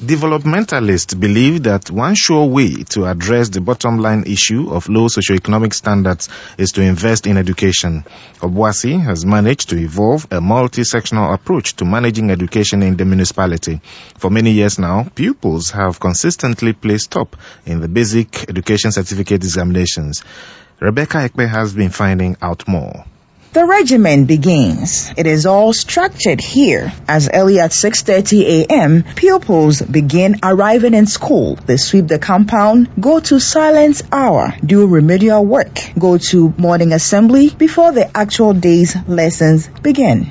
Developmentalists believe that one sure way to address the bottom line issue of low socioeconomic standards is to invest in education. Obuasi has managed to evolve a multi-sectional approach to managing education in the municipality. For many years now, pupils have consistently placed top in the basic education certificate examinations. Rebecca Ekpe has been finding out more. The regimen begins. It is all structured here. As early as 6:30 a.m., pupils begin arriving in school. They sweep the compound, go to silence hour, do remedial work, go to morning assembly before the actual day's lessons begin.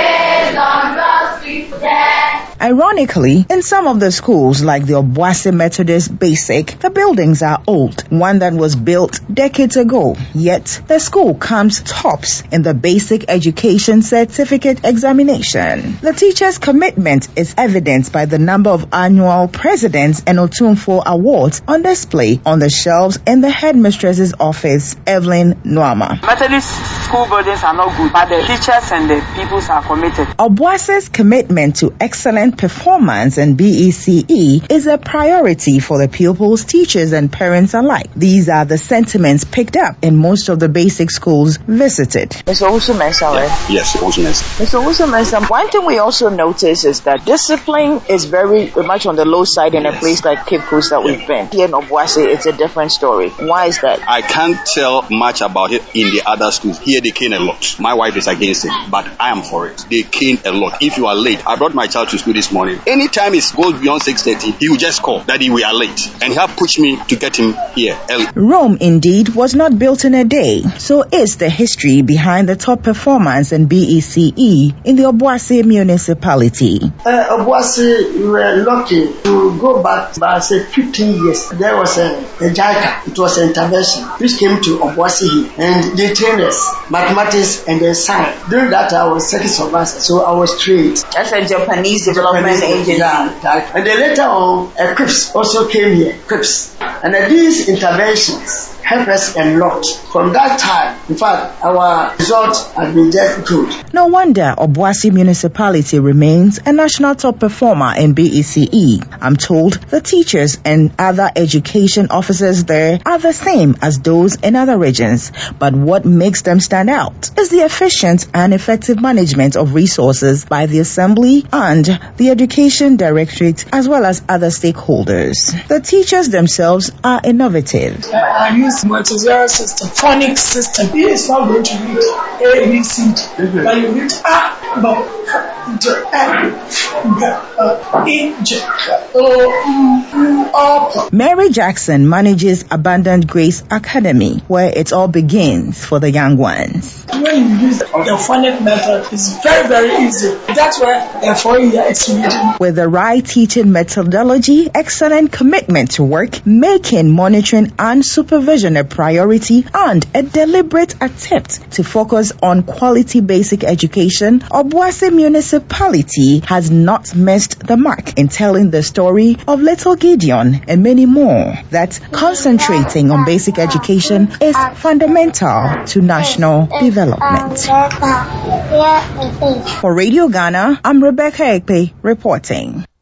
Ironically, in some of the schools like the Obuasi Methodist Basic, the buildings are old, one that was built decades ago. Yet, the school comes tops in the basic education certificate examination. The teachers' commitment is evidenced by the number of annual President's and Otumfuo awards on display on the shelves in the headmistress's office, Evelyn Nwama. Methodist school buildings are not good, but the teachers and the pupils are committed. Obuasi's commitment to excellent performance in BECE is a priority for the pupils, teachers, and parents alike. These are the sentiments picked up in most of the basic schools visited. Mr. Usumensa, right? Yes, Usumensa. Mr. Usumensa, one thing we also notice is that discipline is very much on the low side in a place like Cape Coast that we've been. Here in Obuasi, it's a different story. Why is that? I can't tell much about it in the other schools. Here they cane a lot. My wife is against it, but I am for it. They cane a lot. If you are late, I brought my child to school this morning. Anytime it goes beyond 6:30, he will just call, Daddy, we are late. And he have pushed me to get him here early. Rome, indeed, was not built in a day. So is the history behind the top performance in BECE in the Obuasi municipality. Obuasi, we were lucky to go back about 15 years. There was a JICA. It was an intervention which came to Obuasi here. And they trained us mathematics and then science. During that, I was second surveillance, so I was trained. That's a Japanese development agency. Yeah, and then later on, CRIPS also came here. CRIPS. And these interventions help us a lot. From that time, in fact, our results have been just good. No wonder Obuasi municipality remains a national top performer in BECE. I'm told the teachers and other education officers there are the same as those in other regions. But what makes them stand out is the efficient and effective management of resources by the Assembly and the Education Directorate as well as other stakeholders. The teachers themselves are innovative. I use multi-zero system, phonics system. It is not going to read A, B, C, D, but you read A, B, J, E, J, O, Mary Jackson manages Abundant Grace Academy, where it all begins for the young ones. When you use the phonic method, it's very, very easy. That's why for you it's reading. With the right teaching methodology, excellent commitment to work, making monitoring and supervision a priority, and a deliberate attempt to focus on quality basic education, Obuasi municipality has not missed the mark in telling the story of little Gideon and many more. That concentrating on basic education is fundamental to national development. For Radio Ghana, I'm Rebecca Ekpe reporting.